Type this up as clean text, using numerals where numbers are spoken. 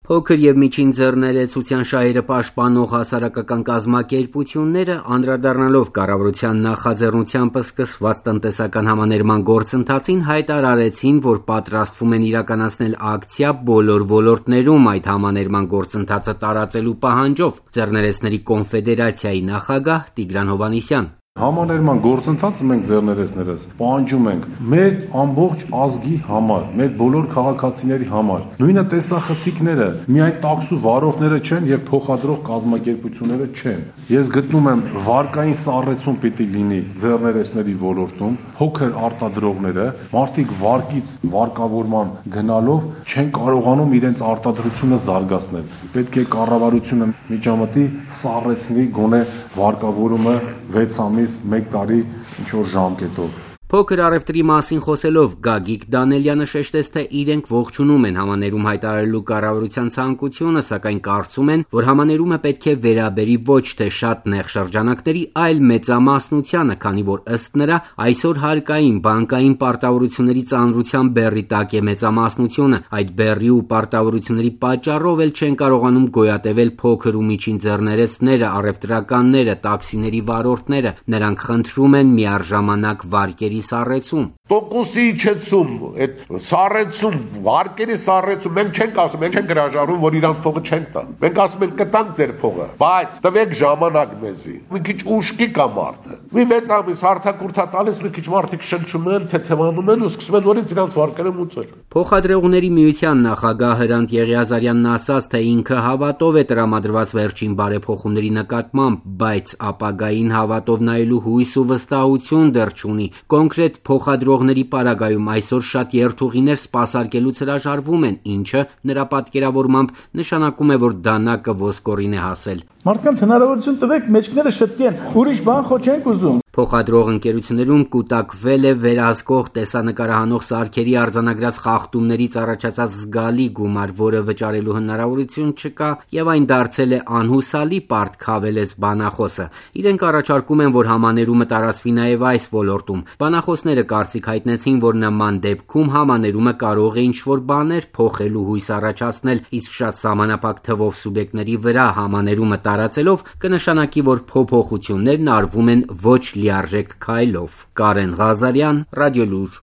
Փոքր եւ միջին ձեռներեցության շահերը պաշտպանող հասարակական կազմակերպությունները, անդրադառնալով կառավարության նախաձեռնությամբ սկսված տնտեսական համաներման գործընթացին, հայտարարեցին, որ պատրաստվում են իրականացնել ակցիա բոլոր ոլորտներում այդ համաներման գործընթացը տարածելու պահանջով։ Ձեռներեցների կոնֆեդերացիայի նախագահ Տիգրան Հովհաննիսյան. Համաներման գործընթացը մենք ձեռներեցներս պահանջում ենք մեր ամբողջ ազգի համար, մեր բոլոր քաղաքացիների համար։ Նույնը տեսախցիկները միայն տաքսու վարորդները չեն եւ փոխադրող կազմակերպությունները չեն։ Ես գտնում եմ վարկային սառեցում պիտի լինի ձեռներեցների ոլորտում, փոքր արտադրողները, մարդիկ վարկից վարկավորման գնալով չեն կարողանում իրենց արտադրությունը զարգացնել։ Պետք է կառավարությունը միջամտի սառեցնի գոնե վարկավորումը 6 ամիս 1 տարի ինչ-որ ժամկետով։ Փոքր առևտրի մասին խոսելով Գագիկ Դանելյանը շեշտեց, թե իրենք ողջունում են համաներում հայտարարելու կառավարության ցանկությունը, սակայն կարծում են, որ համաներումը պետք է վերաբերի ոչ թե շատ նեղ շրջանակների, այլ մեծամասնությանը, քանի որ ըստ նրա այսօր հարկային բանկային պարտավորությունների ծանրության բեռի տակ է մեծամասնությունը, այդ բեռի ու պարտավորությունների պատճառով էլ չեն կարողանում գոյատևել փոքր ու միջին ձեռներեցները, առևտրականները, տաքսիների վարորդները, նրանք խնդրում են միառժամանակ վարկերի սառեցում։ Տոկոսի իջեցում, այդ սառեցում, վարկերի սառեցում, մենք չենք ասում, մենք չենք հրաժարվում, որ իրանց փողը չենք տա։ Մենք ասում ենք կտանք ձեր փողը, բայց տվեք ժամանակ մեզի։ Մի քիչ ուշքի կա մարդը։ Մի 6 ամիս հարցակուրթա տալիս, մի քիչ մարդիկ շնչում են, թեթևանում են ու սկսում են նորից իրանց վարկերը մուծել։ Փոխադրողների միության նախագահ Հրանտ Եղիազարյանն ասաց, թե ինքը հավատով է տրամադրված վերջին բարեփոխումների նկատմամբ, բայց ապագային հավատով նայելու հույս ու վստահություն դեռ չունի։ Կոնկրետ փոխադրողների պարագայում այսօր շատ երթուղիներ սպասարկելուց հրաժարվում են, ինչը նրա պատկերավորմամբ նշանակում է, որ դանակը ոսկորին է հասել։ Մարդկանց հնարավորություն տվեք մեջքները շտկեն, ուրիշ բան խո չենք ուզում։ Փոխադրող ընկերություններում կուտակվել է վերահսկող տեսանկարահանող սարքերի արձանագրած խախտումներից առաջացած զգալի գումար, որը վճարելու հնարավորություն չկա եւ այն դարձել է անհուսալի պարտք, հավելեց բանախոսը։ Իրենք առաջարկում են, որ համաներումը տարածվի նաեւ այս ոլորտում։ Բանախոսները կարծիք հայտնեցին, որ նման դեպքում համաներումը կարող է ինչ-որ բաներ փոխելու հույս առաջացնել, իսկ շատ սահմանափակ թվով սուբյեկտների վրա համաներումը տարածելով կնշանակի, որ փոփոխություններն արվում են ոչ լիարժեք քայլով։ Կարեն Ղազարյան, Ռադիոլուր։